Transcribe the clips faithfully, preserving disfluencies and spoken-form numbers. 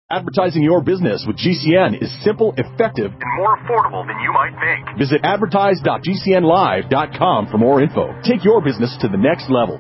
Advertising your business with G C N is simple, effective, and more affordable than you might think. Visit advertise dot g c n live dot com for more info. Take your business to the next level.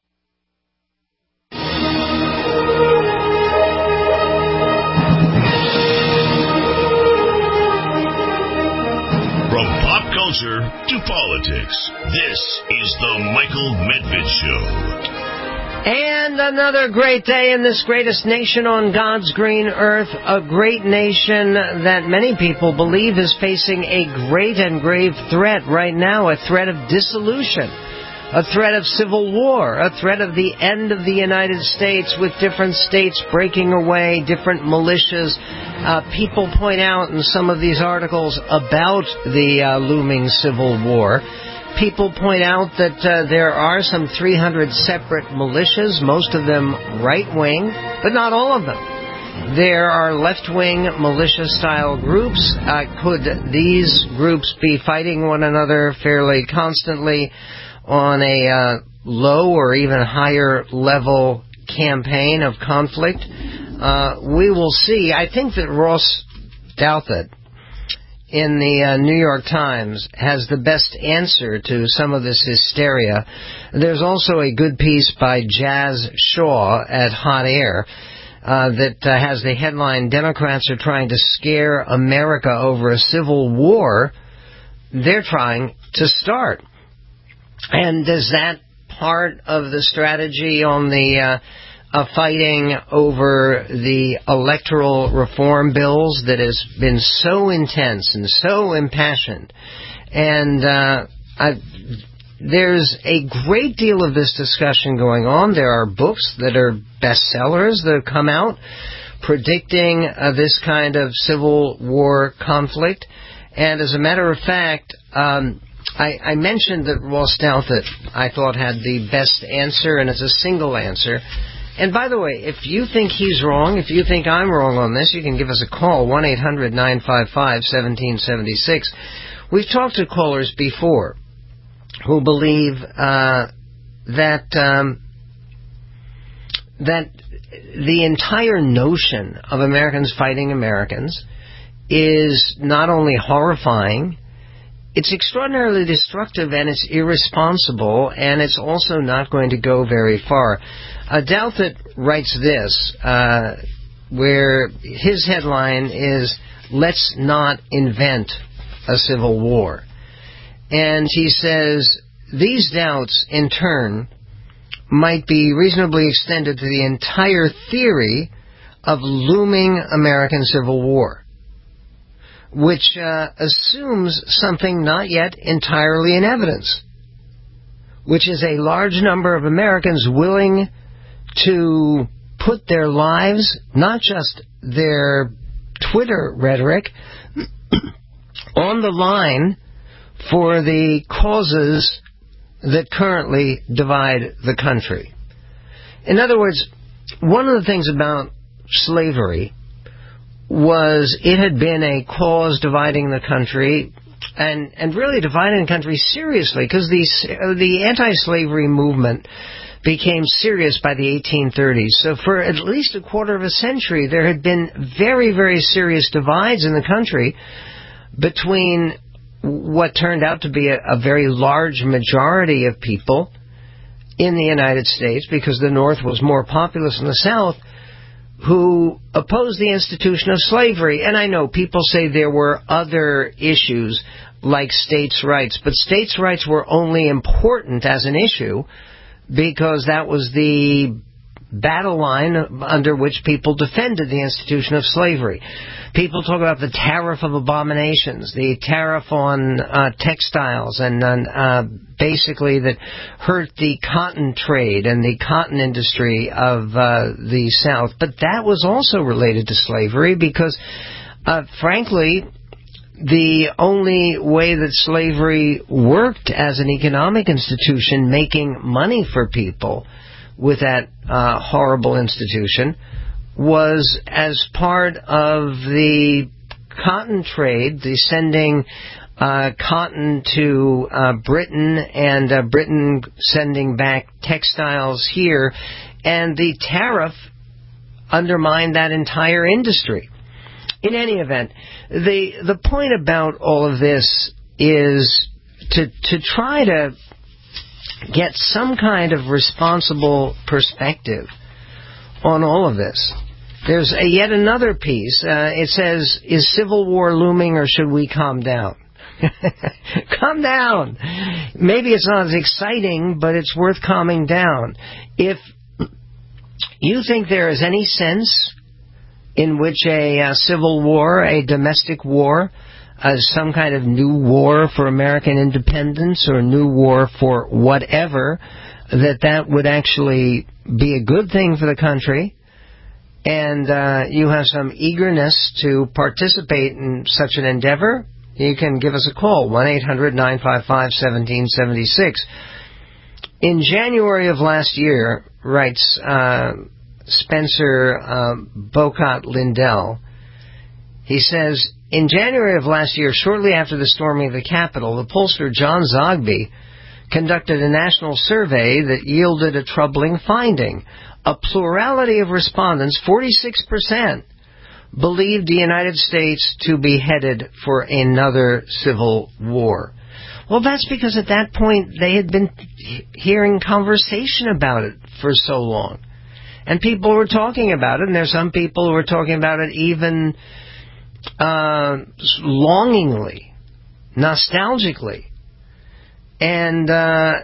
From pop culture to politics, this is the Michael Medved Show. And another great day in this greatest nation on God's green earth, a great nation that many people believe is facing a great and grave threat right now, a threat of dissolution, a threat of civil war, a threat of the end of the United States with different states breaking away, different militias. Uh, people point out in some of these articles about the uh, looming civil war. People point out that uh, there are some three hundred separate militias, most of them right-wing, but not all of them. There are left-wing militia-style groups. Uh, could these groups be fighting one another fairly constantly on a uh, low or even higher level campaign of conflict? Uh, we will see. I think that Ross Douthat in the uh, New York Times has the best answer to some of this hysteria. There's also a good piece by Jazz Shaw at Hot Air uh, that uh, has the headline, Democrats are trying to scare America over a civil war they're trying to start. And is that part of the strategy on the uh, Uh, fighting over the electoral reform bills that has been so intense and so impassioned? And uh, I, there's a great deal of this discussion going on. There are books that are bestsellers that have come out predicting uh, this kind of civil war conflict. And as a matter of fact, um, I, I mentioned that Ross Douthat, I thought, had the best answer, and it's a single answer. And by the way, if you think he's wrong, if you think I'm wrong on this, you can give us a call, one eight hundred nine five five one seven seven six. We've talked to callers before who believe uh, that um, that the entire notion of Americans fighting Americans is not only horrifying, it's extraordinarily destructive, and it's irresponsible, and it's also not going to go very far. Uh, Douthat writes this, uh, where his headline is, Let's Not Invent a Civil War. And he says, these doubts, in turn, might be reasonably extended to the entire theory of looming American Civil War, which uh, assumes something not yet entirely in evidence, which is a large number of Americans willing to put their lives, not just their Twitter rhetoric, on the line for the causes that currently divide the country. In other words, one of the things about slavery was it had been a cause dividing the country, and, and really dividing the country seriously, because the, the anti-slavery movement became serious by the eighteen thirties. So for at least a quarter of a century, there had been very, very serious divides in the country between what turned out to be a, a very large majority of people in the United States, because the North was more populous than the South, who opposed the institution of slavery. And I know people say there were other issues like states' rights, but states' rights were only important as an issue because that was the battle line under which people defended the institution of slavery. People talk about the tariff of abominations, the tariff on uh, textiles, and uh, basically that hurt the cotton trade and the cotton industry of uh, the South. But that was also related to slavery because, uh, frankly, the only way that slavery worked as an economic institution, making money for people with that uh, horrible institution, was as part of the cotton trade, the sending uh, cotton to uh, Britain, and uh, Britain sending back textiles here, and the tariff undermine that entire industry. In any event, the the point about all of this is to to try to get some kind of responsible perspective on all of this. There's a, yet another piece. Uh, it says, is civil war looming or should we calm down? Calm down. Maybe it's not as exciting, but it's worth calming down. If you think there is any sense in which a, a civil war, a domestic war, uh, some kind of new war for American independence or new war for whatever, that that would actually be a good thing for the country, and uh, you have some eagerness to participate in such an endeavor, you can give us a call, one eight hundred nine five five one seven seven six. In January of last year, writes uh, Spencer uh, Bocott Lindell, he says, in January of last year, shortly after the storming of the Capitol, the pollster John Zogby conducted a national survey that yielded a troubling finding. A plurality of respondents, forty-six percent, believed the United States to be headed for another civil war. Well, that's because at that point they had been hearing conversation about it for so long. And people were talking about it, and there's some people who were talking about it even uh, longingly, nostalgically. And uh,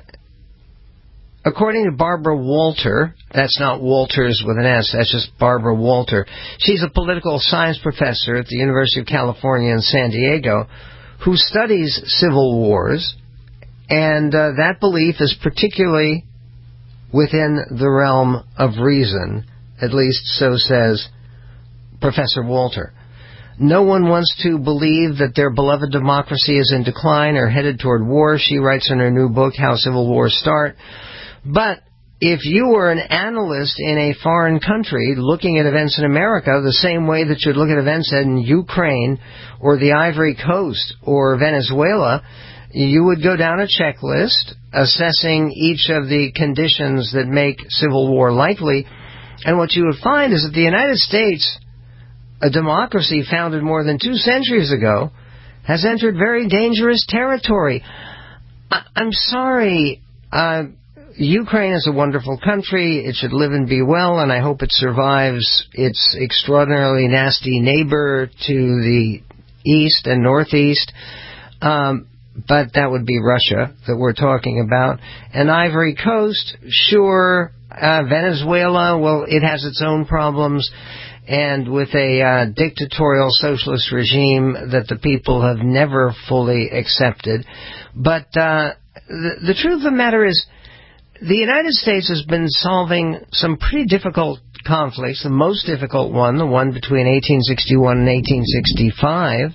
according to Barbara Walter, that's not Walters with an S, that's just Barbara Walter. She's a political science professor at the University of California in San Diego who studies civil wars, and uh, that belief is particularly within the realm of reason, at least so says Professor Walter. No one wants to believe that their beloved democracy is in decline or headed toward war, she writes in her new book, How Civil Wars Start. But if you were an analyst in a foreign country looking at events in America the same way that you'd look at events in Ukraine or the Ivory Coast or Venezuela, you would go down a checklist assessing each of the conditions that make civil war likely. And what you would find is that the United States, a democracy founded more than two centuries ago, has entered very dangerous territory. I- I'm sorry. Uh, Ukraine is a wonderful country. It should live and be well, and I hope it survives its extraordinarily nasty neighbor to the east and northeast. Um, but that would be Russia that we're talking about. And Ivory Coast, sure. Uh, Venezuela, well, it has its own problems. And with a uh, dictatorial socialist regime that the people have never fully accepted. But uh, the, the truth of the matter is, the United States has been solving some pretty difficult conflicts. The most difficult one, the one between eighteen sixty-one and eighteen sixty-five.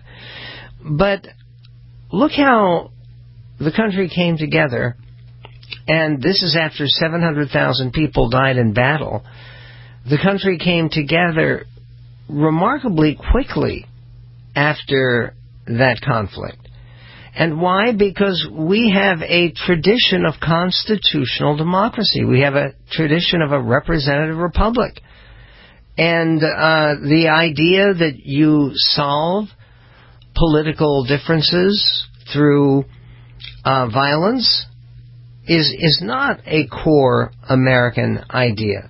But look how the country came together, and this is after seven hundred thousand people died in battle. The country came together remarkably quickly after that conflict. And why? Because we have a tradition of constitutional democracy. We have a tradition of a representative republic. And uh, the idea that you solve political differences through uh, violence is is not a core American idea.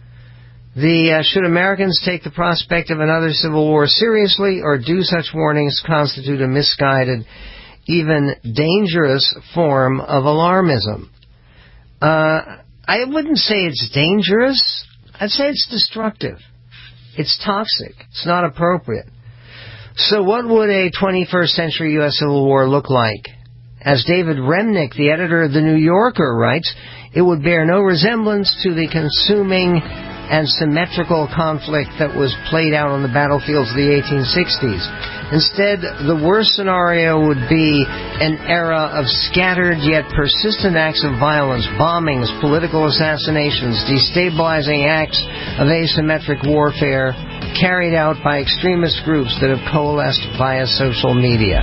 The uh, should Americans take the prospect of another civil war seriously, or do such warnings constitute a misguided, even dangerous form of alarmism? Uh, I wouldn't say it's dangerous. I'd say it's destructive. It's toxic. It's not appropriate. So what would a twenty-first century U S civil war look like? As David Remnick, the editor of The New Yorker, writes, it would bear no resemblance to the consuming and symmetrical conflict that was played out on the battlefields of the eighteen sixties. Instead, the worst scenario would be an era of scattered yet persistent acts of violence, bombings, political assassinations, destabilizing acts of asymmetric warfare carried out by extremist groups that have coalesced via social media.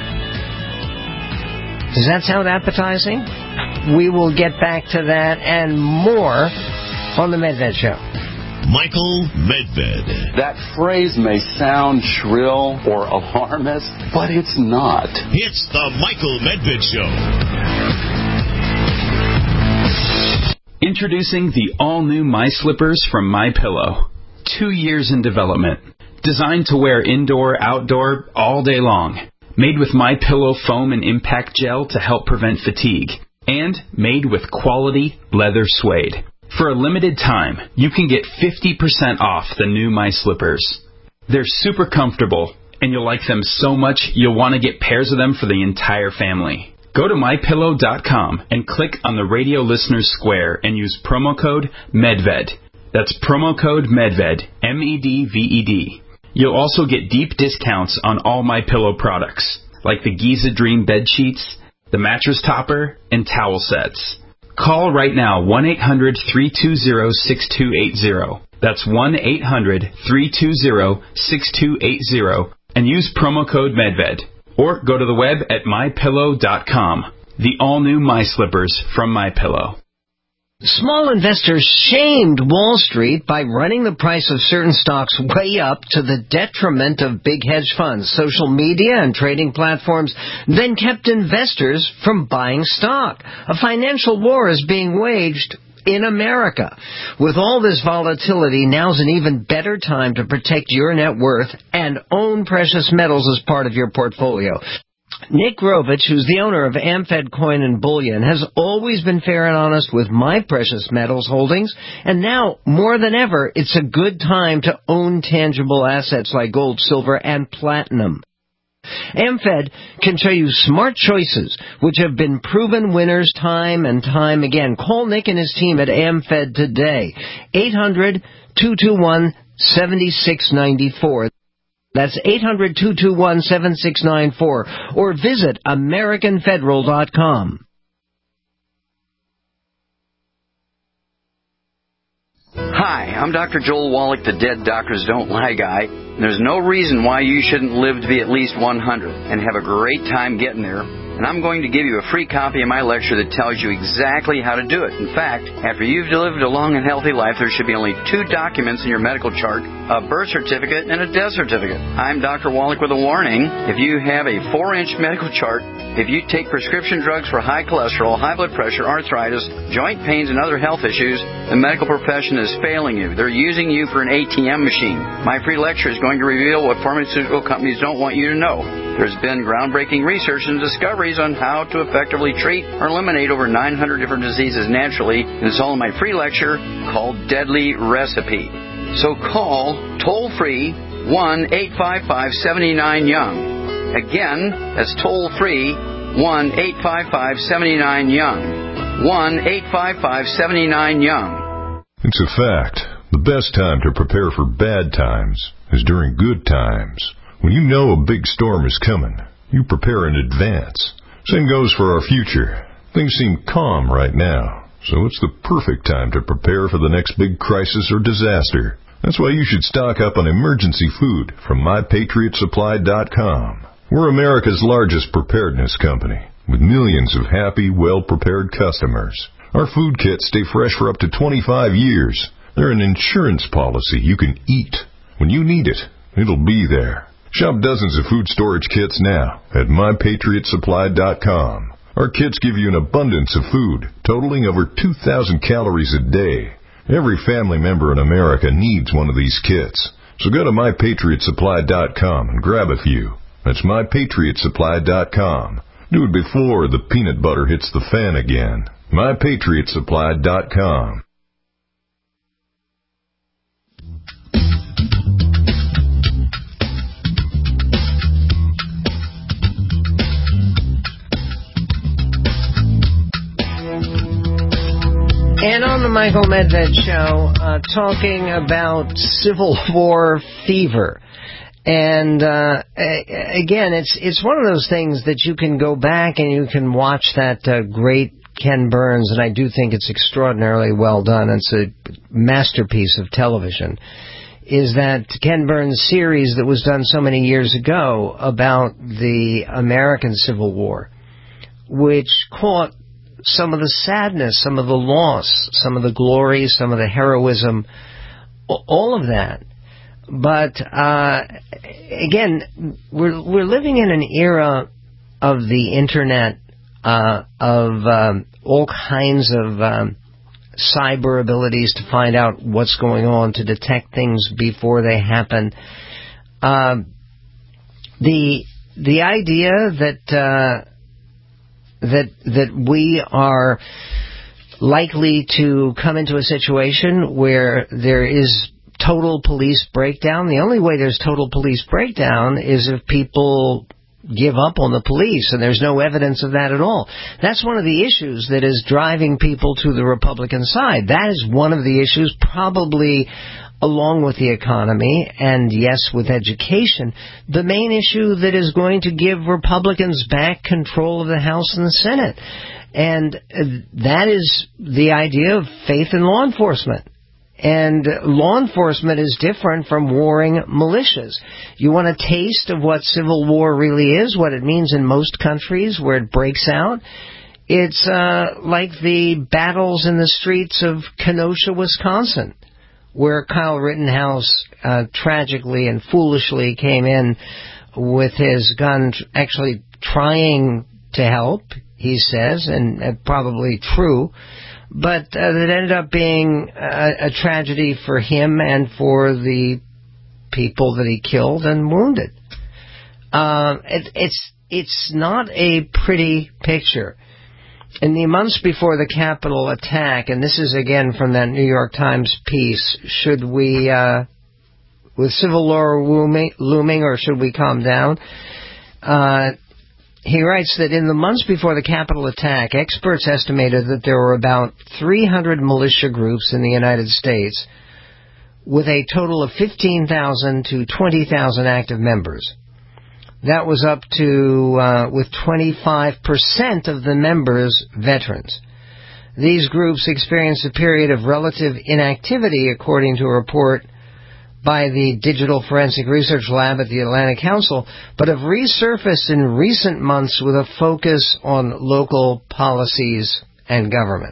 Does that sound appetizing? We will get back to that and more on The Medved Show. Michael Medved. That phrase may sound shrill or alarmist, but it's not. It's the Michael Medved Show. Introducing the all-new My Slippers from MyPillow. Two years in development. Designed to wear indoor, outdoor, all day long. Made with MyPillow foam and impact gel to help prevent fatigue. And made with quality leather suede. For a limited time, you can get fifty percent off the new My Slippers. They're super comfortable, and you'll like them so much you'll want to get pairs of them for the entire family. Go to my pillow dot com and click on the radio listeners square and use promo code MEDVED. That's promo code MEDVED, M E D V E D. You'll also get deep discounts on all MyPillow products, like the Giza Dream bed sheets, the mattress topper, and towel sets. Call right now, one eight hundred, three two zero, six two eight zero. That's one eight hundred, three two zero, six two eight zero, and use promo code MEDVED. Or go to the web at my pillow dot com. The all-new My Slippers from MyPillow. Small investors shamed Wall Street by running the price of certain stocks way up to the detriment of big hedge funds. Social media and trading platforms then kept investors from buying stock. A financial war is being waged in America. With all this volatility, now's an even better time to protect your net worth and own precious metals as part of your portfolio. Nick Grovich, who's the owner of AmFed Coin and Bullion, has always been fair and honest with my precious metals holdings, and now, more than ever, it's a good time to own tangible assets like gold, silver, and platinum. AmFed can show you smart choices, which have been proven winners time and time again. Call Nick and his team at AmFed today, eight hundred, two two one, seven six nine four. That's eight hundred, two two one, seven six nine four, or visit American Federal dot com. Hi, I'm Doctor Joel Wallach, the Dead Doctors Don't Lie guy. There's no reason why you shouldn't live to be at least one hundred and have a great time getting there. And I'm going to give you a free copy of my lecture that tells you exactly how to do it. In fact, after you've lived a long and healthy life, there should be only two documents in your medical chart, a birth certificate and a death certificate. I'm Doctor Wallach with a warning. If you have a four-inch medical chart, if you take prescription drugs for high cholesterol, high blood pressure, arthritis, joint pains, and other health issues, the medical profession is failing you. They're using you for an A T M machine. My free lecture is going to reveal what pharmaceutical companies don't want you to know. There's been groundbreaking research and discoveries on how to effectively treat or eliminate over nine hundred different diseases naturally, and it's all in my free lecture called Deadly Recipe. So call toll-free one eight five five, seven nine, young. Again, that's toll-free one eight five five, seven nine, young. one eight five five, seven nine, young. It's a fact. The best time to prepare for bad times is during good times. When you know a big storm is coming, you prepare in advance. Same goes for our future. Things seem calm right now, so it's the perfect time to prepare for the next big crisis or disaster. That's why you should stock up on emergency food from my patriot supply dot com. We're America's largest preparedness company, with millions of happy, well-prepared customers. Our food kits stay fresh for up to twenty-five years. They're an insurance policy you can eat. When you need it, it'll be there. Shop dozens of food storage kits now at my patriot supply dot com. Our kits give you an abundance of food, totaling over two thousand calories a day. Every family member in America needs one of these kits. So go to my patriot supply dot com and grab a few. That's my patriot supply dot com. Do it before the peanut butter hits the fan again. my patriot supply dot com. And on the Michael Medved Show, uh, talking about Civil War fever. And uh, again, it's it's one of those things that you can go back and you can watch that uh, great Ken Burns, and I do think it's extraordinarily well done. It's a masterpiece of television. Is that Ken Burns series that was done so many years ago about the American Civil War, which caught some of the sadness, some of the loss, some of the glory, some of the heroism all of that. But uh, again, we're we're living in an era of the internet, uh, of um, all kinds of um, cyber abilities to find out what's going on, to detect things before they happen. Uh, the the idea that uh, that that we are likely to come into a situation where there is total police breakdown. The only way there's total police breakdown is if people give up on the police, and there's no evidence of that at all. That's one of the issues that is driving people to the Republican side. That is one of the issues, probably along with the economy, and yes, with education, the main issue that is going to give Republicans back control of the House and the Senate. And that is the idea of faith in law enforcement. And law enforcement is different from warring militias. You want a taste of what civil war really is, what it means in most countries where it breaks out? It's uh, like the battles in the streets of Kenosha, Wisconsin, where Kyle Rittenhouse uh, tragically and foolishly came in with his gun, actually trying to help, he says, and uh, probably true. But uh, that ended up being a, a tragedy for him and for the people that he killed and wounded. Uh, it, it's it's not a pretty picture. In the months before the Capitol attack, and this is again from that New York Times piece, should we, uh, with civil war looming, or should we calm down? Uh, He writes that in the months before the Capitol attack, experts estimated that there were about three hundred militia groups in the United States with a total of fifteen thousand to twenty thousand active members. That was up to, uh, with twenty-five percent of the members veterans. These groups experienced a period of relative inactivity, according to a report by the Digital Forensic Research Lab at the Atlantic Council, but have resurfaced in recent months with a focus on local policies and government.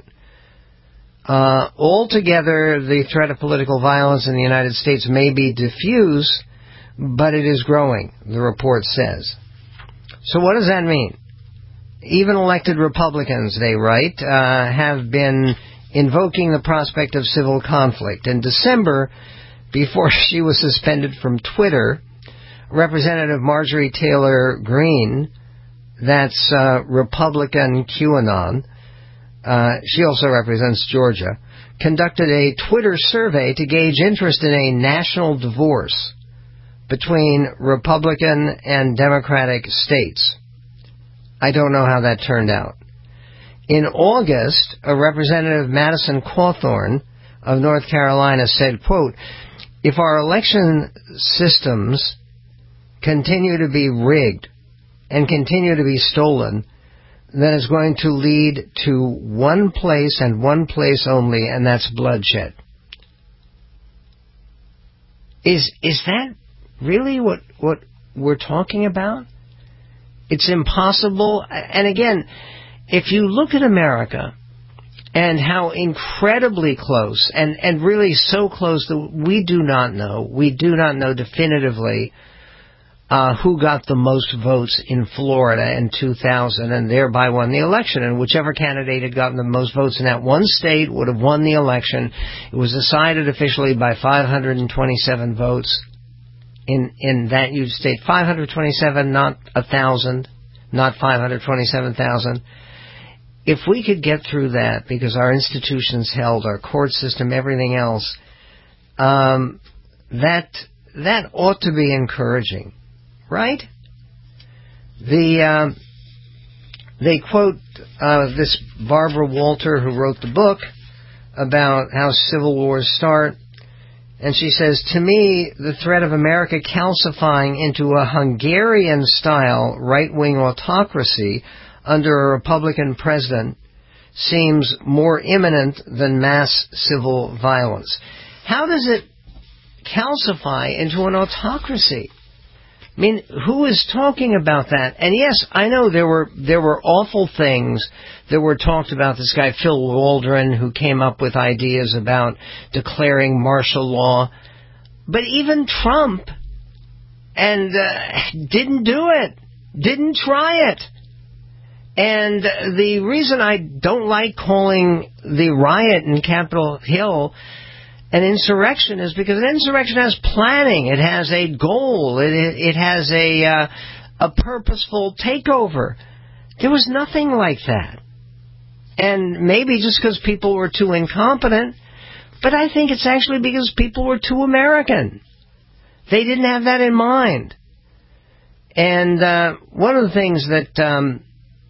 Uh, altogether, the threat of political violence in the United States may be diffuse, but it is growing, the report says. So what does that mean? Even elected Republicans, they write, uh, have been invoking the prospect of civil conflict. In December, before she was suspended from Twitter, Representative Marjorie Taylor Greene, that's uh, Republican QAnon, uh, she also represents Georgia, conducted a Twitter survey to gauge interest in a national divorce between Republican and Democratic states. I don't know how that turned out. In August, a Representative Madison Cawthorn of North Carolina said, quote, "If our election systems continue to be rigged and continue to be stolen, then it's going to lead to one place and one place only, and that's bloodshed." Is is that really what what we're talking about? It's impossible. And again, if you look at America and how incredibly close, and, and really so close that we do not know, we do not know definitively uh, who got the most votes in Florida in two thousand and thereby won the election. And whichever candidate had gotten the most votes in that one state would have won the election. It was decided officially by five hundred twenty-seven votes in, in that huge state. five hundred twenty-seven, not one thousand, not five hundred twenty-seven thousand. If we could get through that, because our institutions held, our court system, everything else, um, that that ought to be encouraging, right? The um, they quote uh, this Barbara Walter, who wrote the book about how civil wars start, and she says, "To me, the threat of America calcifying into a Hungarian-style right-wing autocracy under a Republican president seems more imminent than mass civil violence." How does it calcify into an autocracy? I mean, who is talking about that? And yes, I know there were there were awful things that were talked about. This guy, Phil Waldron, who came up with ideas about declaring martial law. But even Trump and uh, didn't do it, didn't try it. And the reason I don't like calling the riot in Capitol Hill an insurrection is because an insurrection has planning. It has a goal. It, it has a, uh, a purposeful takeover. There was nothing like that. And maybe just because people were too incompetent, but I think it's actually because people were too American. They didn't have that in mind. And uh, one of the things that um,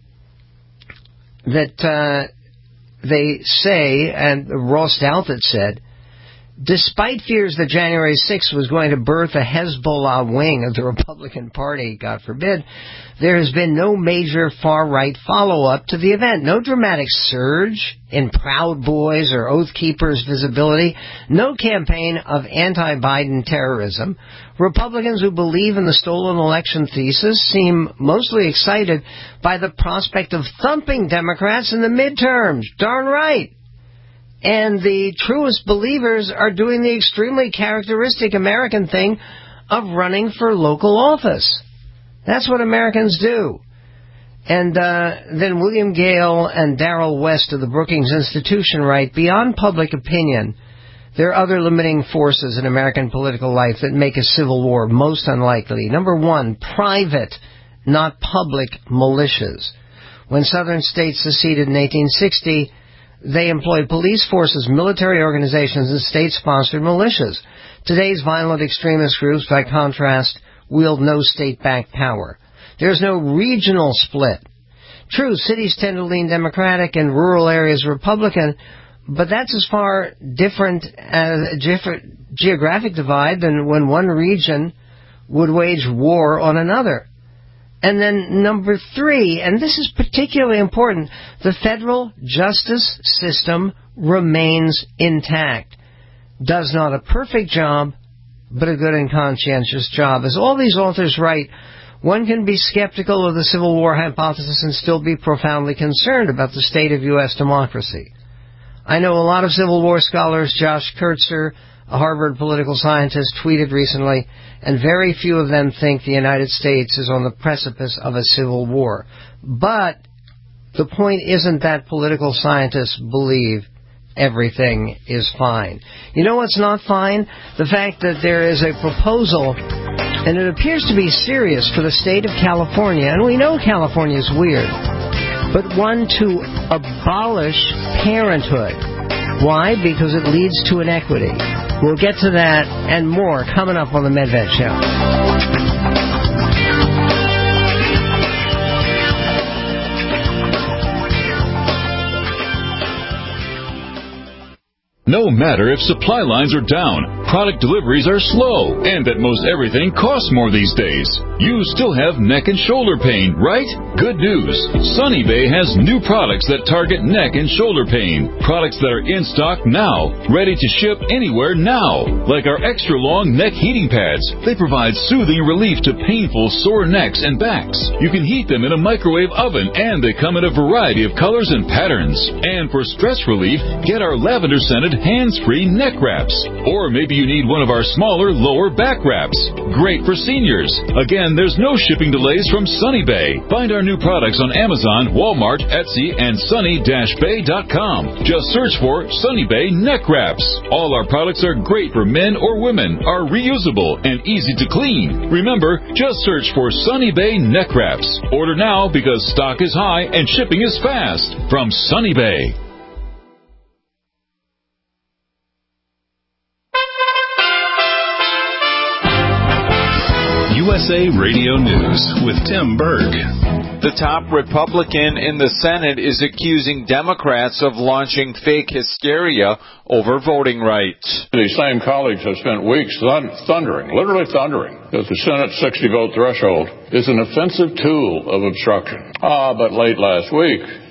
that uh, they say, and Ross Douthat said, despite fears that January sixth was going to birth a Hezbollah wing of the Republican Party, God forbid, there has been no major far-right follow-up to the event. No dramatic surge in Proud Boys or Oath Keepers visibility. No campaign of anti-Biden terrorism. Republicans who believe in the stolen election thesis seem mostly excited by the prospect of thumping Democrats in the midterms. Darn right. And the truest believers are doing the extremely characteristic American thing of running for local office. That's what Americans do. And uh, then William Gale and Darrell West of the Brookings Institution write, beyond public opinion, there are other limiting forces in American political life that make a civil war most unlikely. Number one, private, not public militias. When southern states seceded in eighteen sixty, they employed police forces, military organizations, and state-sponsored militias. Today's violent extremist groups, by contrast, wield no state-backed power. There's no regional split. True, cities tend to lean Democratic and rural areas Republican, but that's as far different as a different geographic divide than when one region would wage war on another. And then number three, and this is particularly important, the federal justice system remains intact. Does not a perfect job, but a good and conscientious job. As all these authors write, one can be skeptical of the Civil War hypothesis and still be profoundly concerned about the state of U S democracy. I know a lot of Civil War scholars. Josh Kurtzer, a Harvard political scientist, tweeted recently, and very few of them think the United States is on the precipice of a civil war. But the point isn't that political scientists believe everything is fine. You know what's not fine? The fact that there is a proposal, and it appears to be serious, for the state of California, and we know California is weird, but one to abolish parenthood. Why? Because it leads to inequity. We'll get to that and more coming up on the Medved Show. No matter if supply lines are down, product deliveries are slow, and that most everything costs more these days, you still have neck and shoulder pain, right? Good news. Sunny Bay has new products that target neck and shoulder pain. Products that are in stock now, ready to ship anywhere now. Like our extra long neck heating pads. They provide soothing relief to painful sore necks and backs. You can heat them in a microwave oven, and they come in a variety of colors and patterns. And for stress relief, get our lavender scented hands-free neck wraps. Or maybe you need one of our smaller lower back wraps. Great for seniors. Again, there's no shipping delays from Sunny Bay. Find our new products on Amazon, Walmart, Etsy, and sunny dash bay dot com. Just search for Sunny Bay neck wraps. All our products are great for men or women, are reusable, and easy to clean. Remember, just search for Sunny Bay neck wraps. Order now because stock is high and shipping is fast. From Sunny Bay. U S A Radio News with Tim Berg. The top Republican in the Senate is accusing Democrats of launching fake hysteria over voting rights. These same colleagues have spent weeks thundering, literally thundering, that the Senate sixty vote threshold is an offensive tool of obstruction. Ah, but late last week,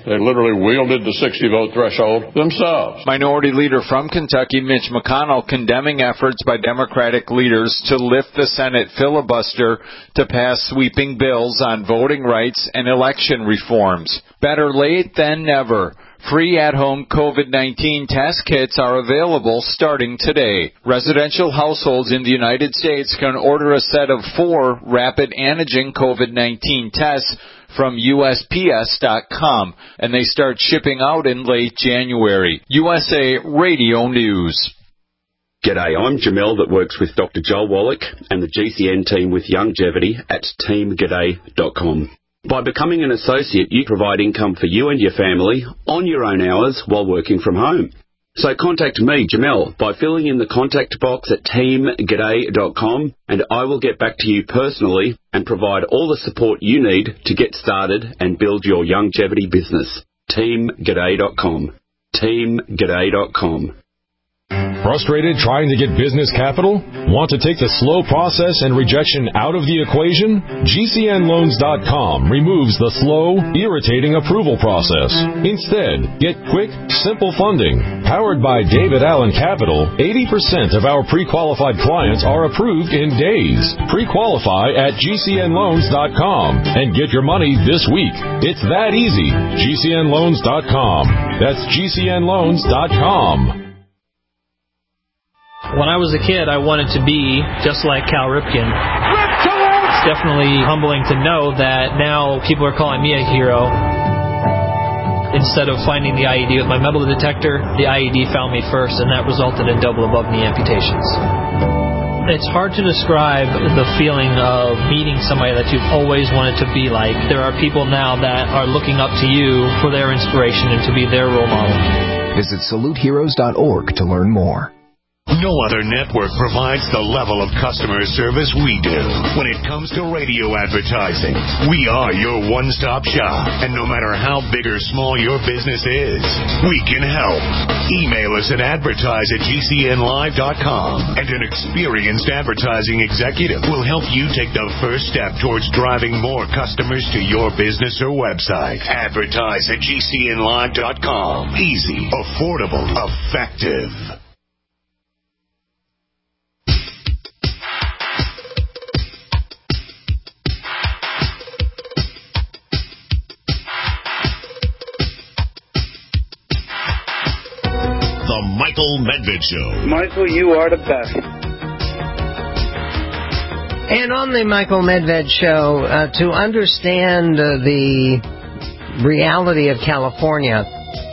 They literally wielded the sixty-vote threshold themselves. Minority Leader from Kentucky, Mitch McConnell, condemning efforts by Democratic leaders to lift the Senate filibuster to pass sweeping bills on voting rights and election reforms. Better late than never. Free at-home COVID nineteen test kits are available starting today. Residential households in the United States can order a set of four rapid antigen COVID nineteen tests from U S P S dot com, and they start shipping out in late January. U S A Radio News. G'day, I'm Jamel that works with Doctor Joel Wallach and the G C N team with Longevity at team g'day dot com. By becoming an associate, you provide income for you and your family on your own hours while working from home. So contact me, Jamel, by filling in the contact box at team g'day dot com, and I will get back to you personally and provide all the support you need to get started and build your longevity business. team g'day dot com. team g'day dot com. Frustrated trying to get business capital? Want to take the slow process and rejection out of the equation? G C N loans dot com removes the slow, irritating approval process. Instead, get quick, simple funding. Powered by David Allen Capital, eighty percent of our pre-qualified clients are approved in days. Pre-qualify at G C N loans dot com and get your money this week. It's that easy. G C N loans dot com. That's G C N loans dot com. When I was a kid, I wanted to be just like Cal Ripken. It's definitely humbling to know that now people are calling me a hero. Instead of finding the I E D with my metal detector, the I E D found me first, and that resulted in double above-knee amputations. It's hard to describe the feeling of meeting somebody that you've always wanted to be like. There are people now that are looking up to you for their inspiration and to be their role model. Visit salute heroes dot org to learn more. No other network provides the level of customer service we do when it comes to radio advertising. We are your one-stop shop, and no matter how big or small your business is, we can help. Email us at advertise at G C N live dot com, and an experienced advertising executive will help you take the first step towards driving more customers to your business or website. Advertise at G C N live dot com. Easy, affordable, effective. The Michael Medved Show. Michael, you are the best. And on the Michael Medved Show, uh, to understand uh, the reality of California,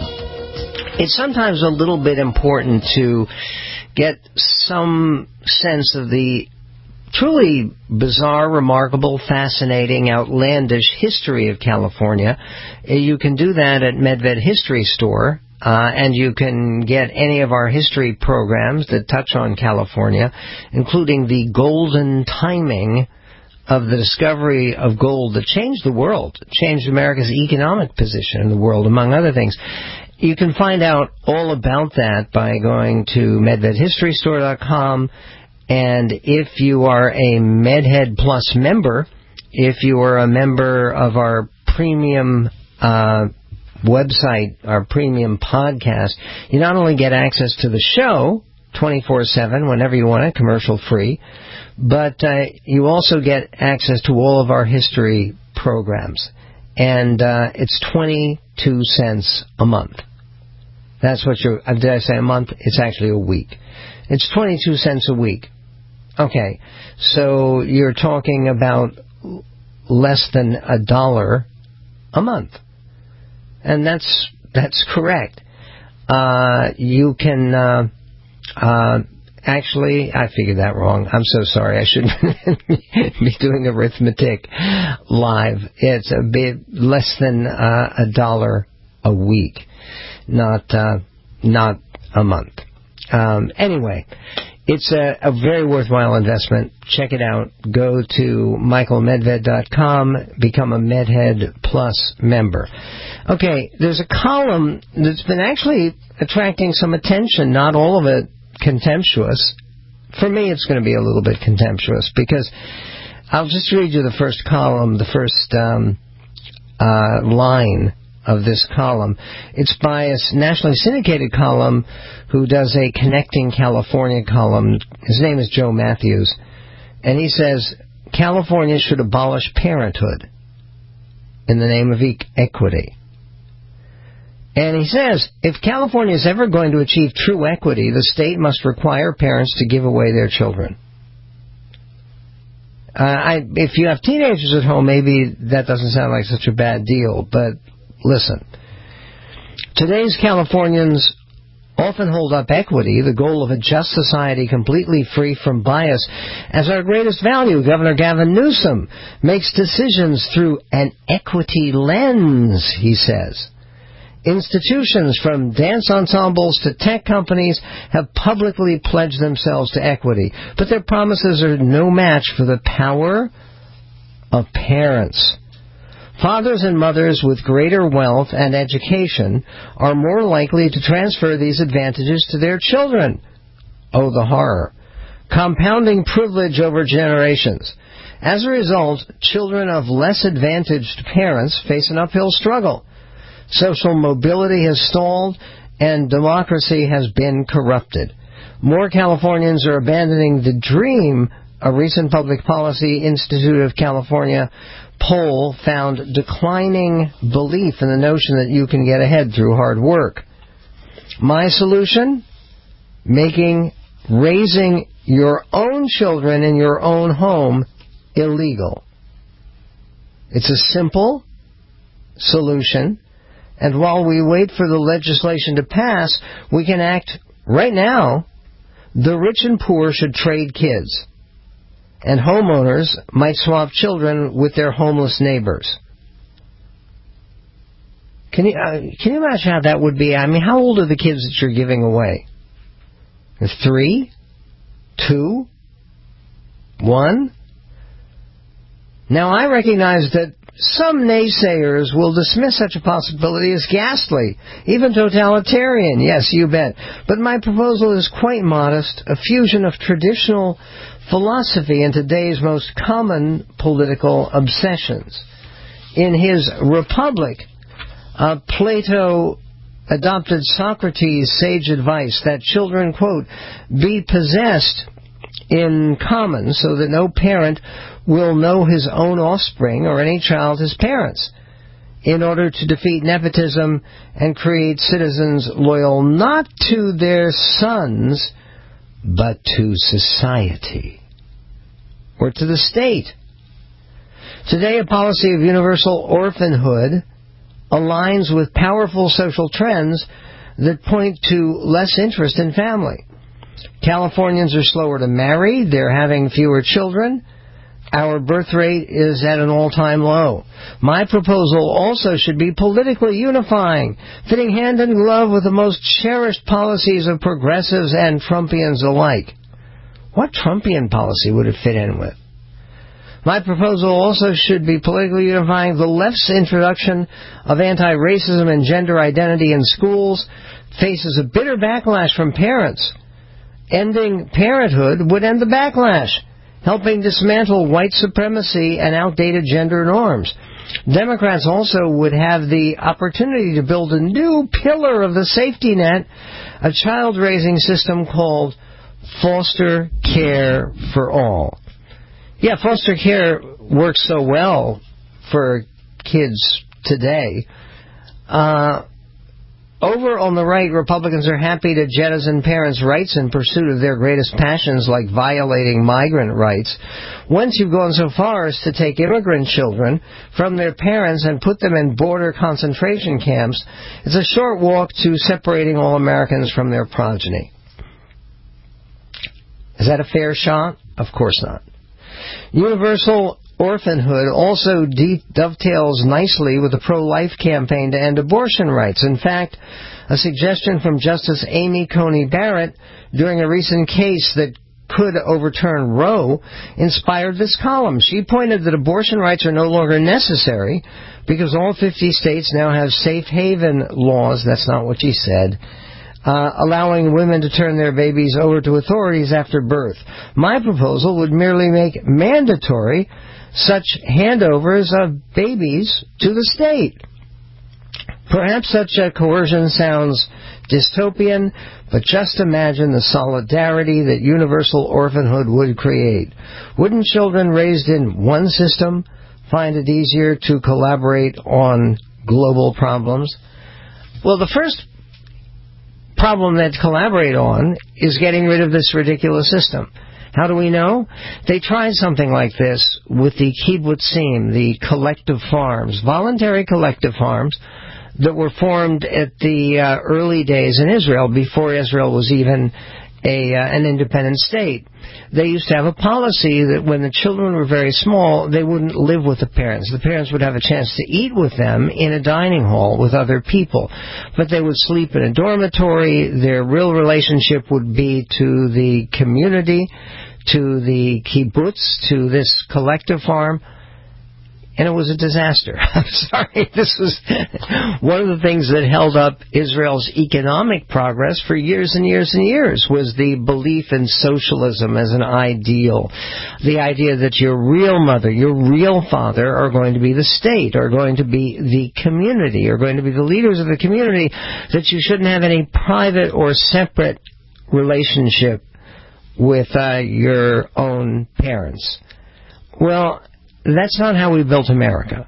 it's sometimes a little bit important to get some sense of the truly bizarre, remarkable, fascinating, outlandish history of California. You can do that at Medved History Store. Uh, and you can get any of our history programs that touch on California, including the golden timing of the discovery of gold that changed the world, changed America's economic position in the world, among other things. You can find out all about that by going to medved history store dot com, and if you are a MedHead Plus member, if you are a member of our premium uh website, our premium podcast, you not only get access to the show twenty-four seven whenever you want it, commercial free, but uh, you also get access to all of our history programs. And uh, it's twenty-two cents a month. That's what you're, did I say a month? It's actually a week. It's twenty-two cents a week. Okay, so you're talking about less than a dollar a month. And that's that's correct. Uh, you can uh, uh, actually, I figured that wrong. I'm so sorry. I shouldn't be doing arithmetic live. It's a bit less than uh, a dollar a week, not uh, not a month. Um, anyway, it's a, a very worthwhile investment. Check it out. Go to michael medved dot com. Become a MedHead Plus member. Okay, there's a column that's been actually attracting some attention, not all of it contemptuous. For me, it's going to be a little bit contemptuous, because I'll just read you the first column, the first um, uh, line of this column. It's by a nationally syndicated column who does a Connecting California column. His name is Joe Matthews. And he says, California should abolish parenthood in the name of e- equity. And he says, if California is ever going to achieve true equity, the state must require parents to give away their children. Uh, I, if you have teenagers at home, maybe that doesn't sound like such a bad deal, but listen. Today's Californians often hold up equity, the goal of a just society completely free from bias, as our greatest value. Governor Gavin Newsom makes decisions through an equity lens, he says. Institutions from dance ensembles to tech companies have publicly pledged themselves to equity, but their promises are no match for the power of parents. Fathers and mothers with greater wealth and education are more likely to transfer these advantages to their children. Oh, the horror. Compounding privilege over generations. As a result, children of less advantaged parents face an uphill struggle. Social mobility has stalled, and democracy has been corrupted. More Californians are abandoning the dream. A recent Public Policy Institute of California poll found declining belief in the notion that you can get ahead through hard work. My solution? Making raising your own children in your own home illegal. It's a simple solution. And while we wait for the legislation to pass, we can act right now. The rich and poor should trade kids. And homeowners might swap children with their homeless neighbors. Can you, uh, can you imagine how that would be? I mean, how old are the kids that you're giving away? Three? Two? One? Now, I recognize that some naysayers will dismiss such a possibility as ghastly, even totalitarian. Yes, you bet. But my proposal is quite modest, a fusion of traditional philosophy and today's most common political obsessions. In his Republic, uh, Plato adopted Socrates' sage advice that children, quote, be possessed in common so that no parent will know his own offspring or any child his parents, in order to defeat nepotism and create citizens loyal not to their sons, but to society or to the state. Today, a policy of universal orphanhood aligns with powerful social trends that point to less interest in family. Californians are slower to marry, they're having fewer children. Our birth rate is at an all-time low. My proposal also should be politically unifying, fitting hand in glove with the most cherished policies of progressives and Trumpians alike. What Trumpian policy would it fit in with? My proposal also should be politically unifying. The left's introduction of anti-racism and gender identity in schools faces a bitter backlash from parents. Ending parenthood would end the backlash, helping dismantle white supremacy and outdated gender norms. Democrats also would have the opportunity to build a new pillar of the safety net, a child-raising system called foster care for all. Yeah, foster care works so well for kids today. Uh, over on the right, Republicans are happy to jettison parents' rights in pursuit of their greatest passions, like violating migrant rights. Once you've gone so far as to take immigrant children from their parents and put them in border concentration camps, it's a short walk to separating all Americans from their progeny. Is that a fair shot? Of course not. Universal orphanhood also de- dovetails nicely with the pro-life campaign to end abortion rights. In fact, a suggestion from Justice Amy Coney Barrett during a recent case that could overturn Roe inspired this column. She pointed that abortion rights are no longer necessary because all fifty states now have safe haven laws. That's not what she said. Uh, allowing women to turn their babies over to authorities after birth. My proposal would merely make mandatory such handovers of babies to the state. Perhaps such a coercion sounds dystopian, but just imagine the solidarity that universal orphanhood would create. Wouldn't children raised in one system find it easier to collaborate on global problems? Well, the first problem they'd collaborate on is getting rid of this ridiculous system. How do we know? They tried something like this with the kibbutzim, the collective farms, voluntary collective farms, that were formed at the uh, early days in Israel, before Israel was even a, uh, an independent state. They used to have a policy that when the children were very small, they wouldn't live with the parents. The parents would have a chance to eat with them in a dining hall with other people, but they would sleep in a dormitory. Their real relationship would be to the community, to the kibbutz, to this collective farm. And it was a disaster. I'm sorry. This was one of the things that held up Israel's economic progress for years and years and years, was the belief in socialism as an ideal. The idea that your real mother, your real father are going to be the state, are going to be the community, are going to be the leaders of the community, that you shouldn't have any private or separate relationship with uh, your own parents. Well, that's not how we built America.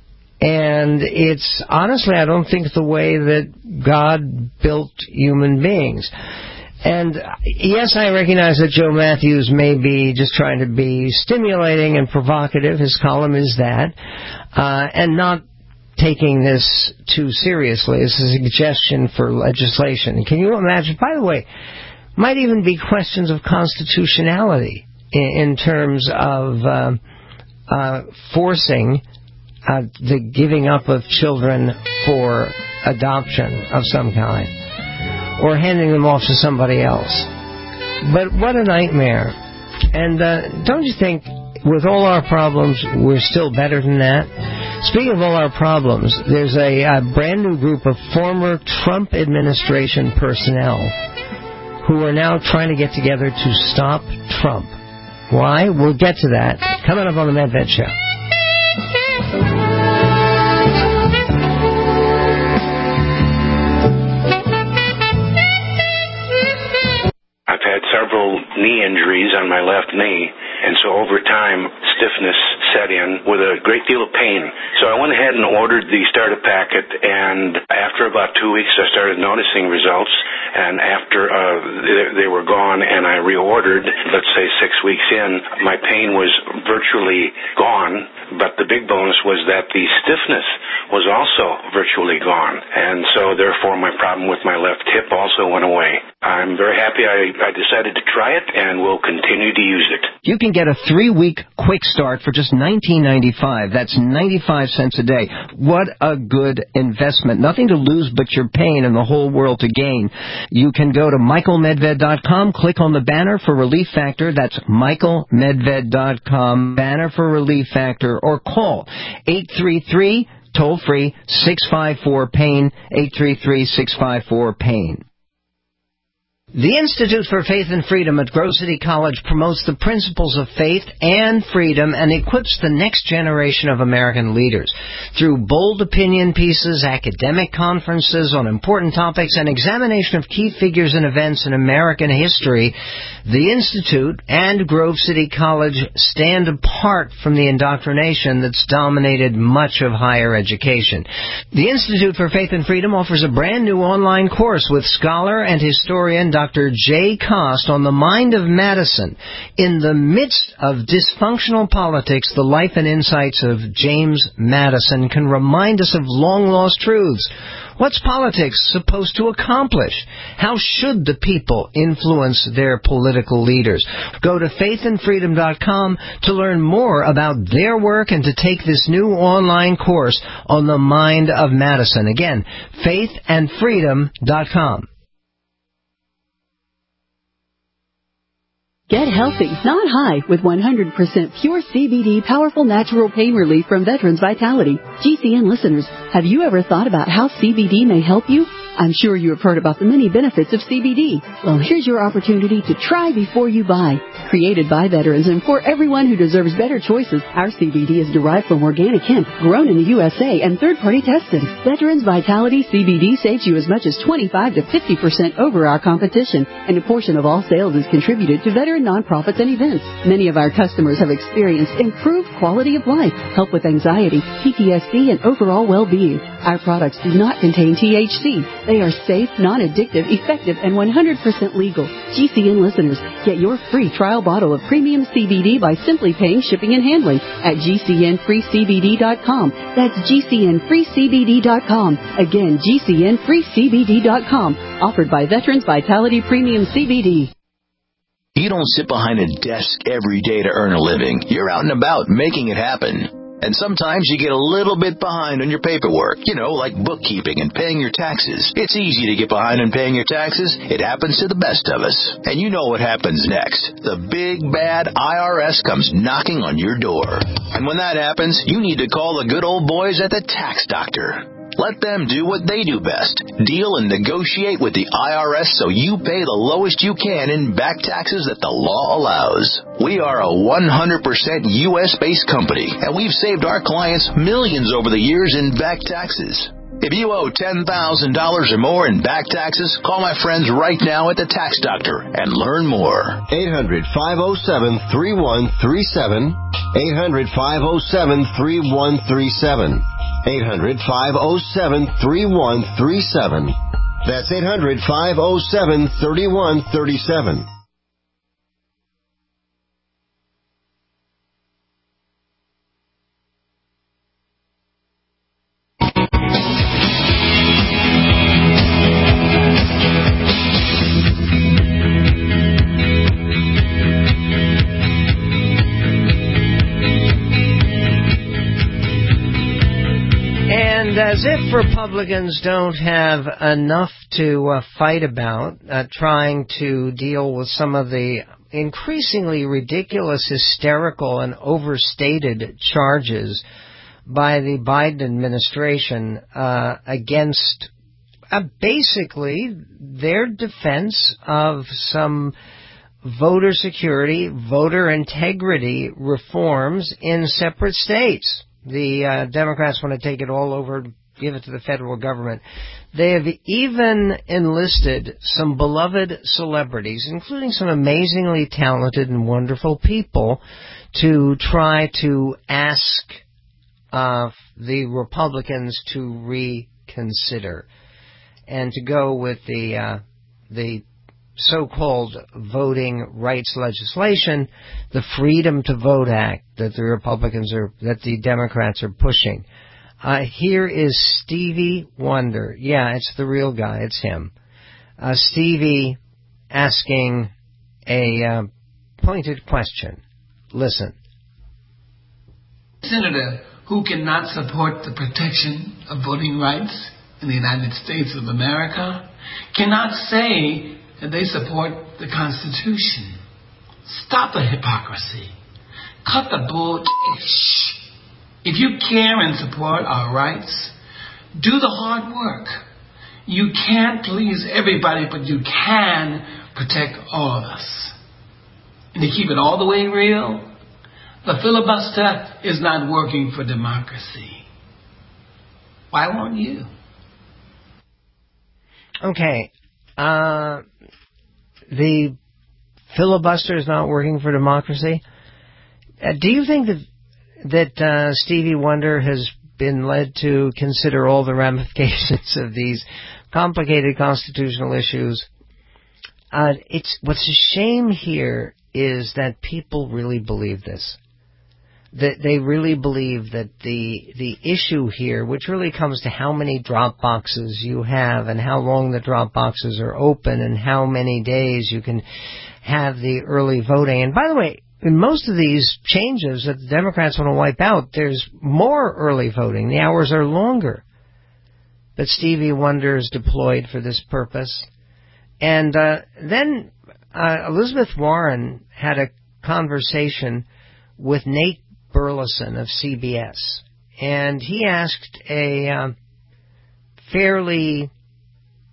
And it's, honestly, I don't think the way that God built human beings. And yes, I recognize that Joe Matthews may be just trying to be stimulating and provocative. His column is that. Uh, and not taking this too seriously. It's a suggestion for legislation. Can you imagine? By the way, might even be questions of constitutionality in, in terms of Uh, Uh, forcing uh, the giving up of children for adoption of some kind, or handing them off to somebody else. But what a nightmare. And uh, don't you think, with all our problems, we're still better than that? Speaking of all our problems, there's a, a brand new group of former Trump administration personnel who are now trying to get together to stop Trump. Why? We'll get to that coming up on the Medved Show. I've had several knee injuries on my left knee, and so over time, stiffness set in with a great deal of pain. So I went ahead and ordered the starter packet, and after about two weeks, I started noticing results, and after uh, they, they were gone and I reordered, let's say six weeks in, my pain was virtually gone, but the big bonus was that the stiffness was also virtually gone, and so therefore my problem with my left hip also went away. I'm very happy I, I decided to try it, and will continue to use it. You can get a three-week quick start for just nineteen ninety-five dollars. That's ninety-five cents a day. What a good investment. Nothing to lose but your pain and the whole world to gain. You can go to michael medved dot com, click on the banner for Relief Factor. That's michael medved dot com, banner for Relief Factor, or call eight three three, toll-free, six five four, pain, eight three three, six five four, pain. The Institute for Faith and Freedom at Grove City College promotes the principles of faith and freedom and equips the next generation of American leaders. Through bold opinion pieces, academic conferences on important topics, and examination of key figures and events in American history, the Institute and Grove City College stand apart from the indoctrination that's dominated much of higher education. The Institute for Faith and Freedom offers a brand new online course with scholar and historian Doctor Jay Cost on the mind of Madison. In the midst of dysfunctional politics, the life and insights of James Madison can remind us of long-lost truths. What's politics supposed to accomplish? How should the people influence their political leaders? Go to faith and freedom dot com to learn more about their work and to take this new online course on the mind of Madison. Again, faith and freedom dot com. Get healthy, not high, with one hundred percent pure C B D powerful natural pain relief from Veterans Vitality. G C N listeners, have you ever thought about how C B D may help you? I'm sure you have heard about the many benefits of C B D. Well, here's your opportunity to try before you buy. Created by veterans and for everyone who deserves better choices, our C B D is derived from organic hemp, grown in the U S A and third-party tested. Veterans Vitality C B D saves you as much as twenty-five to fifty percent over our competition, and a portion of all sales is contributed to veteran nonprofits and events. Many of our customers have experienced improved quality of life, help with anxiety, P T S D, and overall well-being. Our products do not contain T H C. They are safe, non-addictive, effective, and one hundred percent legal. G C N listeners, get your free trial bottle of premium C B D by simply paying shipping and handling at G C N free C B D dot com. That's G C N free C B D dot com. Again, G C N free C B D dot com. Offered by Veterans Vitality Premium C B D. You don't sit behind a desk every day to earn a living. You're out and about making it happen. And sometimes you get a little bit behind on your paperwork, you know, like bookkeeping and paying your taxes. It's easy to get behind on paying your taxes. It happens to the best of us. And you know what happens next. The big, bad I R S comes knocking on your door. And when that happens, you need to call the good old boys at the Tax Doctor. Let them do what they do best. Deal and negotiate with the I R S so you pay the lowest you can in back taxes that the law allows. We are a one hundred percent U S-based company, and we've saved our clients millions over the years in back taxes. If you owe ten thousand dollars or more in back taxes, call my friends right now at the Tax Doctor and learn more. eight hundred, five oh seven, three one three seven. eight hundred, five oh seven, three one three seven. eight hundred, five oh seven, three one three seven. That's eight hundred, five oh seven, three one three seven. And as if Republicans don't have enough to uh, fight about, uh, trying to deal with some of the increasingly ridiculous, hysterical, and overstated charges by the Biden administration uh, against uh, basically their defense of some voter security, voter integrity reforms in separate states. The uh, Democrats want to take it all over, give it to the federal government. They have even enlisted some beloved celebrities, including some amazingly talented and wonderful people, to try to ask uh, the Republicans to reconsider and to go with the uh, the so-called voting rights legislation, the Freedom to Vote Act that the Republicans are, that the Democrats are pushing. Uh, here is Stevie Wonder. Yeah, it's the real guy. It's him. Uh, Stevie asking a uh, pointed question. Listen. Senator who cannot support the protection of voting rights in the United States of America cannot say that they support the Constitution. Stop the hypocrisy. Cut the bull-ish. If you care and support our rights, do the hard work. You can't please everybody, but you can protect all of us. And to keep it all the way real, the filibuster is not working for democracy. Why won't you? Okay. Uh, the filibuster is not working for democracy. Uh, do you think that that uh, Stevie Wonder has been led to consider all the ramifications of these complicated constitutional issues? Uh, it's what's a shame here is that people really believe this. That they really believe that the the issue here, which really comes to how many drop boxes you have and how long the drop boxes are open and how many days you can have the early voting. And by the way, in most of these changes that the Democrats want to wipe out, there's more early voting. The hours are longer. But Stevie Wonder is deployed for this purpose. And uh, then uh, Elizabeth Warren had a conversation with Nate Burleson of C B S, and he asked a uh, fairly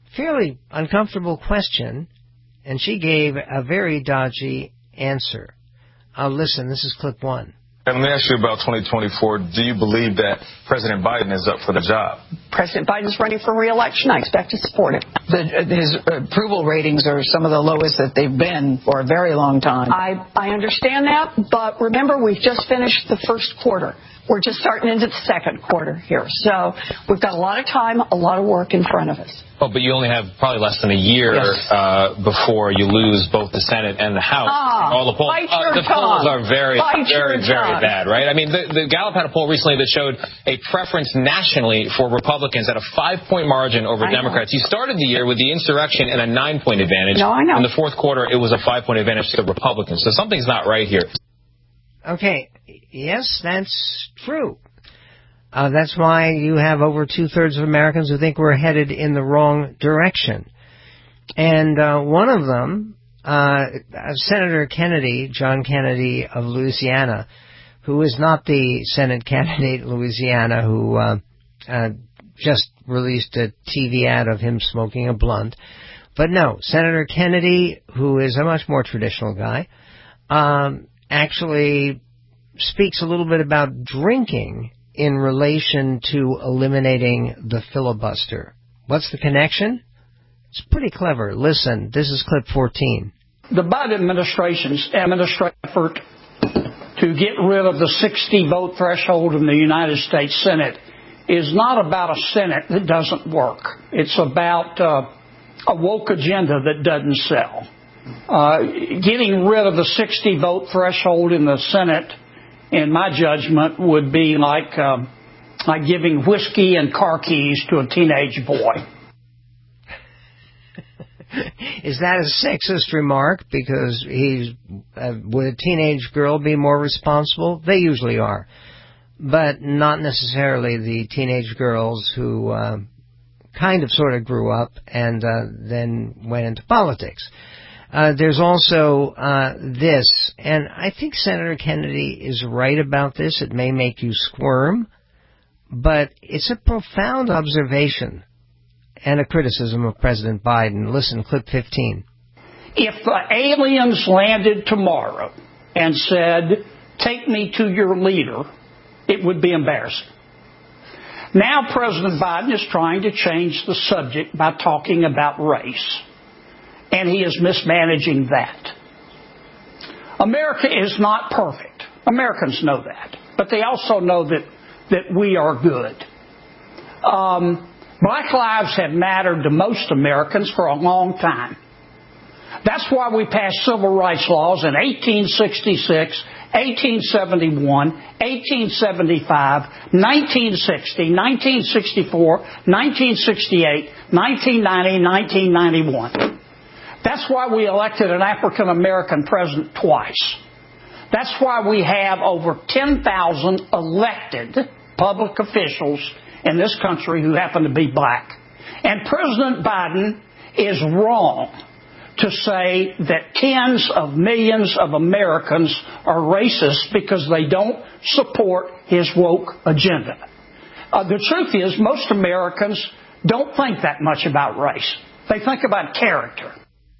fairly uncomfortable question, and she gave a very dodgy answer. Uh, listen, this is clip one. And let me ask you about twenty twenty-four. Do you believe that President Biden is up for the job? President Biden's running for re-election. I expect to support him. The, his approval ratings are some of the lowest that they've been for a very long time. I, I understand that, but remember, we've just finished the first quarter. We're just starting into the second quarter here. So we've got a lot of time, a lot of work in front of us. Oh, but you only have probably less than a year yes. uh, before you lose both the Senate and the House. Ah, all the polls, uh, the polls are very, bite very, very bad, right? I mean, the, the Gallup had a poll recently that showed a preference nationally for Republicans at a five-point margin over I Democrats. know. You started the year with the insurrection and a nine-point advantage. No, I know. In the fourth quarter, it was a five-point advantage to the Republicans. So something's not right here. Okay, yes, that's true. Uh, that's why you have over two-thirds of Americans who think we're headed in the wrong direction. And uh, one of them, uh, Senator Kennedy, John Kennedy of Louisiana, who is not the Senate candidate in Louisiana who uh, uh, just released a T V ad of him smoking a blunt. But no, Senator Kennedy, who is a much more traditional guy, um, actually speaks a little bit about drinking in relation to eliminating the filibuster. What's the connection? It's pretty clever. Listen, this is clip fourteen. The Biden administration's administrative effort to get rid of the sixty vote threshold in the United States Senate is not about a Senate that doesn't work. It's about uh, a woke agenda that doesn't sell. Uh, getting rid of the sixty vote threshold in the Senate, in my judgment, would be like um, like giving whiskey and car keys to a teenage boy. Is that a sexist remark? Because he's uh, would a teenage girl be more responsible? They usually are, but not necessarily the teenage girls who uh, kind of sort of grew up and uh, then went into politics. Uh, there's also uh, this, and I think Senator Kennedy is right about this. It may make you squirm, but it's a profound observation and a criticism of President Biden. Listen, clip fifteen. If the aliens landed tomorrow and said, "Take me to your leader," it would be embarrassing. Now President Biden is trying to change the subject by talking about race. And he is mismanaging that. America is not perfect. Americans know that. But they also know that, that we are good. Um, black lives have mattered to most Americans for a long time. That's why we passed civil rights laws in eighteen sixty-six, eighteen seventy-one, eighteen seventy-five, nineteen sixty, nineteen sixty-four, nineteen sixty-eight, nineteen ninety, nineteen ninety-one. That's why we elected an African-American president twice. That's why we have over ten thousand elected public officials in this country who happen to be black. And President Biden is wrong to say that tens of millions of Americans are racist because they don't support his woke agenda. Uh, the truth is, most Americans don't think that much about race. They think about character.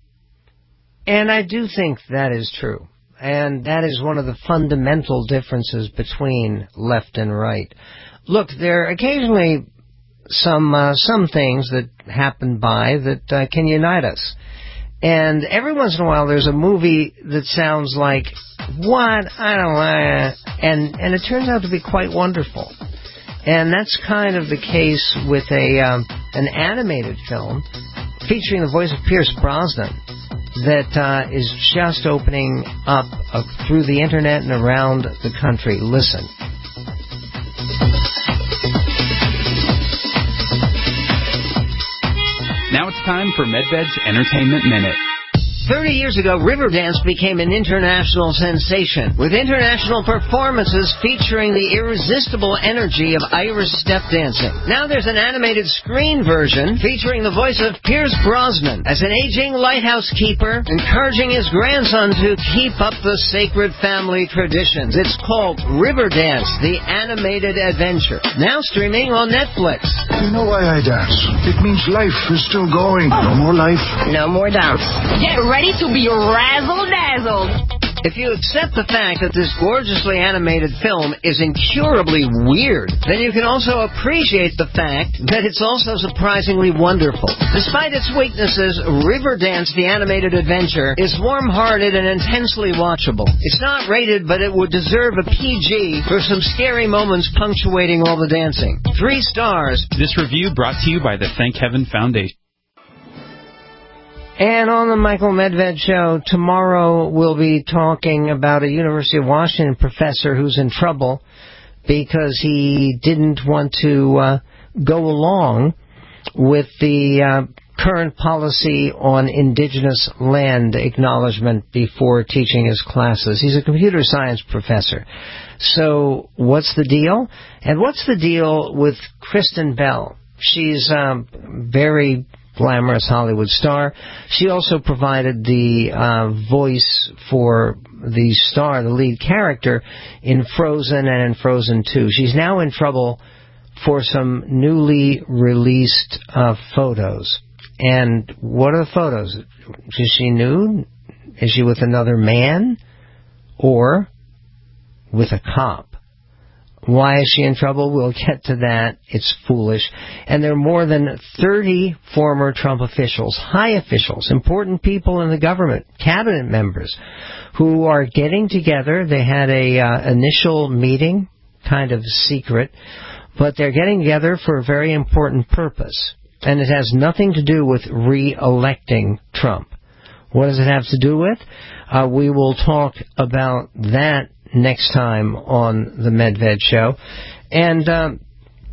And I do think that is true. And that is one of the fundamental differences between left and right. Look, there are occasionally some uh, some things that happen by that uh, can unite us. And every once in a while there's a movie that sounds like, what? I don't know. And, and it turns out to be quite wonderful. And that's kind of the case with a um, an animated film featuring the voice of Pierce Brosnan that uh, is just opening up uh, through the internet and around the country. Listen. Now it's time for MedVed's Entertainment Minute. thirty years ago, Riverdance became an international sensation, with international performances featuring the irresistible energy of Irish step dancing. Now there's an animated screen version featuring the voice of Pierce Brosnan as an aging lighthouse keeper, encouraging his grandson to keep up the sacred family traditions. It's called Riverdance, the animated adventure. Now streaming on Netflix. You know why I dance? It means life is still going. No more life. No more dance. Get ready to be razzle-dazzled. If you accept the fact that this gorgeously animated film is incurably weird, then you can also appreciate the fact that it's also surprisingly wonderful. Despite its weaknesses, Riverdance, the animated adventure, is warm-hearted and intensely watchable. It's not rated, but it would deserve a P G for some scary moments punctuating all the dancing. Three stars. This review brought to you by the Thank Heaven Foundation. And on the Michael Medved Show, tomorrow we'll be talking about a University of Washington professor who's in trouble because he didn't want to uh, go along with the uh, current policy on indigenous land acknowledgement before teaching his classes. He's a computer science professor. So what's the deal? And what's the deal with Kristen Bell? She's um, very glamorous Hollywood star. She also provided the uh, voice for the star, the lead character, in Frozen and in Frozen two. She's now in trouble for some newly released uh, photos. And what are the photos? Is she nude? Is she with another man? Or with a cop? Why is she in trouble? We'll get to that. It's foolish. And there are more than thirty former Trump officials, high officials, important people in the government, cabinet members, who are getting together. They had a uh, initial meeting, kind of secret, but they're getting together for a very important purpose. And it has nothing to do with re-electing Trump. What does it have to do with? Uh, we will talk about that next time on the Medved Show. And um,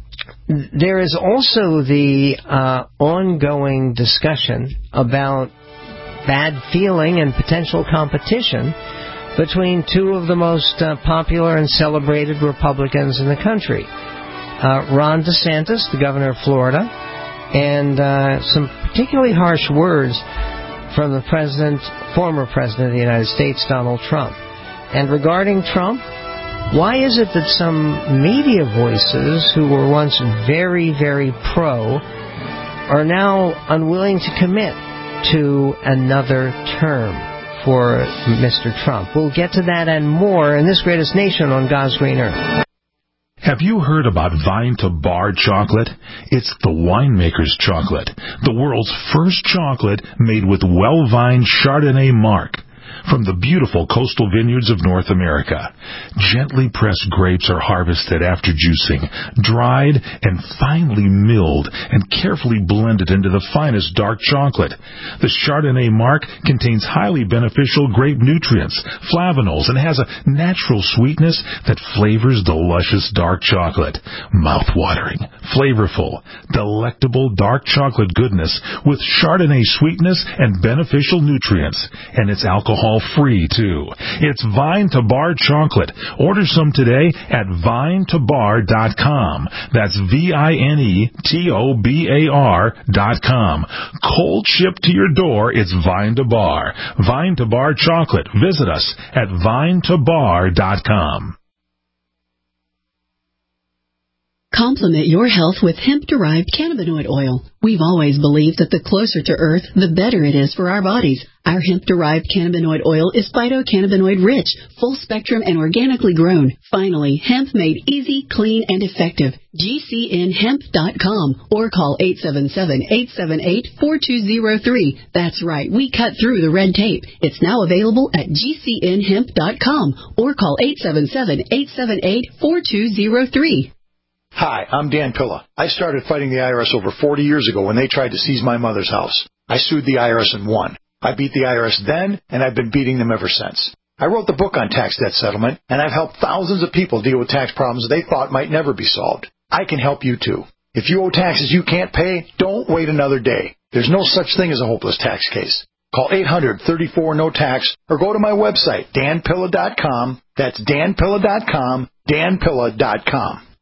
there is also the uh, ongoing discussion about bad feeling and potential competition between two of the most uh, popular and celebrated Republicans in the country. Uh, Ron DeSantis, the governor of Florida, and uh, some particularly harsh words from the president, former president of the United States, Donald Trump. And regarding Trump, why is it that some media voices who were once very, very pro are now unwilling to commit to another term for Mister Trump? We'll get to that and more in This Greatest Nation on God's Green Earth. Have you heard about Vine to Bar chocolate? It's the winemaker's chocolate, the world's first chocolate made with well-vined Chardonnay marc from the beautiful coastal vineyards of North America. Gently pressed grapes are harvested after juicing, dried and finely milled and carefully blended into the finest dark chocolate. The Chardonnay marc contains highly beneficial grape nutrients, flavanols, and has a natural sweetness that flavors the luscious dark chocolate. Mouth-watering, flavorful, delectable dark chocolate goodness with Chardonnay sweetness and beneficial nutrients. And it's alcohol free too. It's Vine to Bar chocolate. Order some today at vine to bar dot com. That's V I N E T O B A R dot com. Cold shipped to your door, it's Vine to Bar. Vine to Bar chocolate. Visit us at vine to bar dot com. Complement your health with hemp-derived cannabinoid oil. We've always believed that the closer to Earth, the better it is for our bodies. Our hemp-derived cannabinoid oil is phytocannabinoid-rich, full-spectrum, and organically grown. Finally, hemp made easy, clean, and effective. G C N hemp dot com or call eight seven seven, eight seven eight, four two zero three. That's right, we cut through the red tape. It's now available at G C N hemp dot com or call eight seven seven, eight seven eight, four two zero three. Hi, I'm Dan Pilla. I started fighting the I R S over forty years ago when they tried to seize my mother's house. I sued the I R S and won. I beat the I R S then, and I've been beating them ever since. I wrote the book on tax debt settlement, and I've helped thousands of people deal with tax problems they thought might never be solved. I can help you too. If you owe taxes you can't pay, don't wait another day. There's no such thing as a hopeless tax case. Call eight hundred, thirty-four, no tax or go to my website, dan pilla dot com. That's dan pilla dot com, dan pilla dot com.